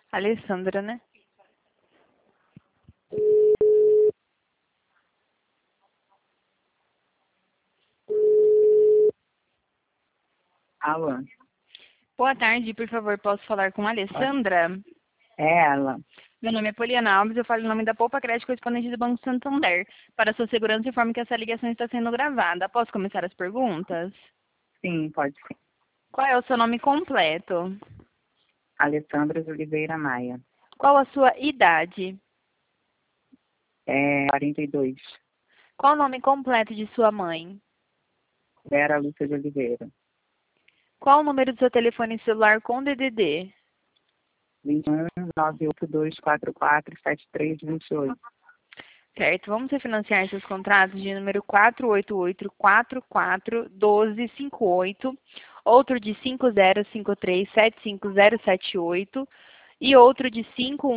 Alessandra, né? Alô, Boa tarde, por favor, posso falar com a Alessandra? é ela. Meu nome é Poliana Alves, eu falo em nome da Poupa Crédito Correspondente do Banco Santander. Para sua segurança, informe que essa ligação está sendo gravada. Posso começar as perguntas? Sim, pode ser. Qual é o seu nome completo? Alessandra de Oliveira Maia. Qual a sua idade? 42. Qual o nome completo de sua mãe? Vera Lúcia de Oliveira. Qual o número do seu telefone celular com DDD? 21-98244-7328. Certo, vamos refinanciar seus contratos de número 488-44-1258, outro de 5053-75078 e outro de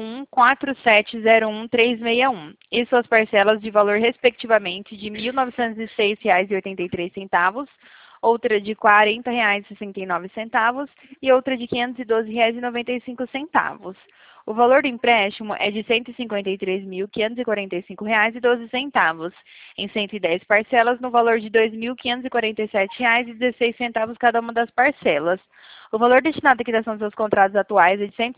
514701-361. E suas parcelas de valor, respectivamente, de R$ 1.906,83, outra de R$ 40,69 e outra de R$ 512,95. O valor do empréstimo é de R$ 153.545,12, em 110 parcelas, no valor de R$ 2.547,16 cada uma das parcelas. O valor destinado à quitação dos seus contratos atuais é de R$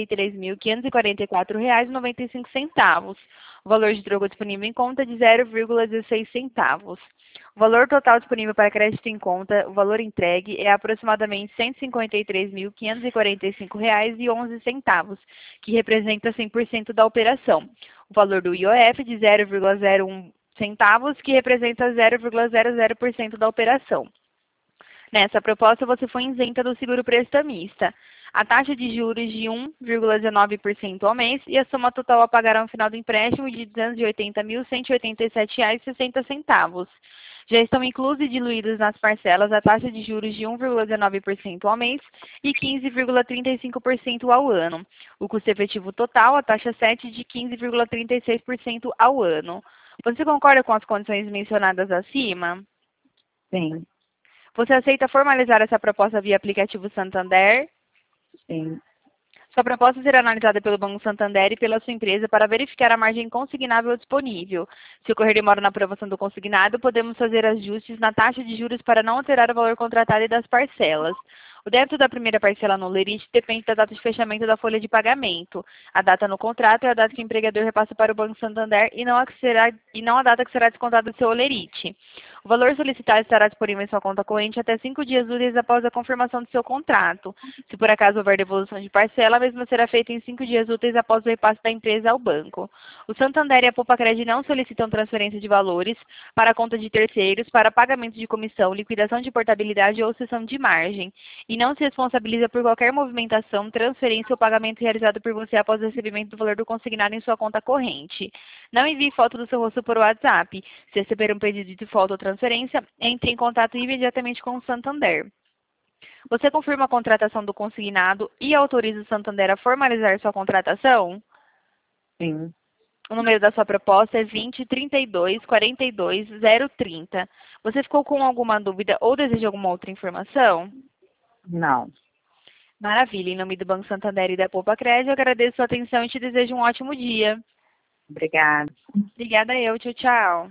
153.544,95. O valor de troco disponível em conta é de 0,16 centavos. O valor total disponível para crédito em conta, o valor entregue, é aproximadamente R$ 153.545,11, que representa 100% da operação. O valor do IOF de 0,01 centavos, que representa 0,00% da operação. Nessa proposta, você foi isenta do seguro prestamista. A taxa de juros de 1,19% ao mês e a soma total a pagar no final do empréstimo de R$ 280.187,60. Já estão inclusos e diluídos nas parcelas a taxa de juros de 1,19% ao mês e 15,35% ao ano. O custo efetivo total, a taxa 7, de 15,36% ao ano. Você concorda com as condições mencionadas acima? Sim, Você aceita formalizar essa proposta via aplicativo Santander? sim. Sua proposta será analisada pelo Banco Santander e pela sua empresa para verificar a margem consignável disponível. Se ocorrer demora na aprovação do consignado, podemos fazer ajustes na taxa de juros para não alterar o valor contratado e das parcelas. O débito da primeira parcela no lerite depende da data de fechamento da folha de pagamento. A data no contrato é a data que o empregador repassa para o Banco Santander e não a data que será descontada do seu lerite. O valor solicitado estará disponível em sua conta corrente até 5 dias úteis após a confirmação do seu contrato. Se por acaso houver devolução de parcela, a mesma será feita em 5 dias úteis após o repasse da empresa ao banco. O Santander e a Poupa Crédito não solicitam transferência de valores para a conta de terceiros para pagamento de comissão, liquidação de portabilidade ou cessão de margem, e não se responsabiliza por qualquer movimentação, transferência ou pagamento realizado por você após o recebimento do valor do consignado em sua conta corrente. Não envie foto do seu rosto por WhatsApp. Se receber um pedido de foto ou transferência, entre em contato imediatamente com o Santander. Você confirma a contratação do consignado e autoriza o Santander a formalizar sua contratação? Sim. O número da sua proposta é 20 32 42 030. Você ficou com alguma dúvida ou deseja alguma outra informação? Não. Maravilha. Em nome do Banco Santander e da Poupa Crédito, eu agradeço a sua atenção e te desejo um ótimo dia. Obrigada. Obrigada eu. Tchau, tchau.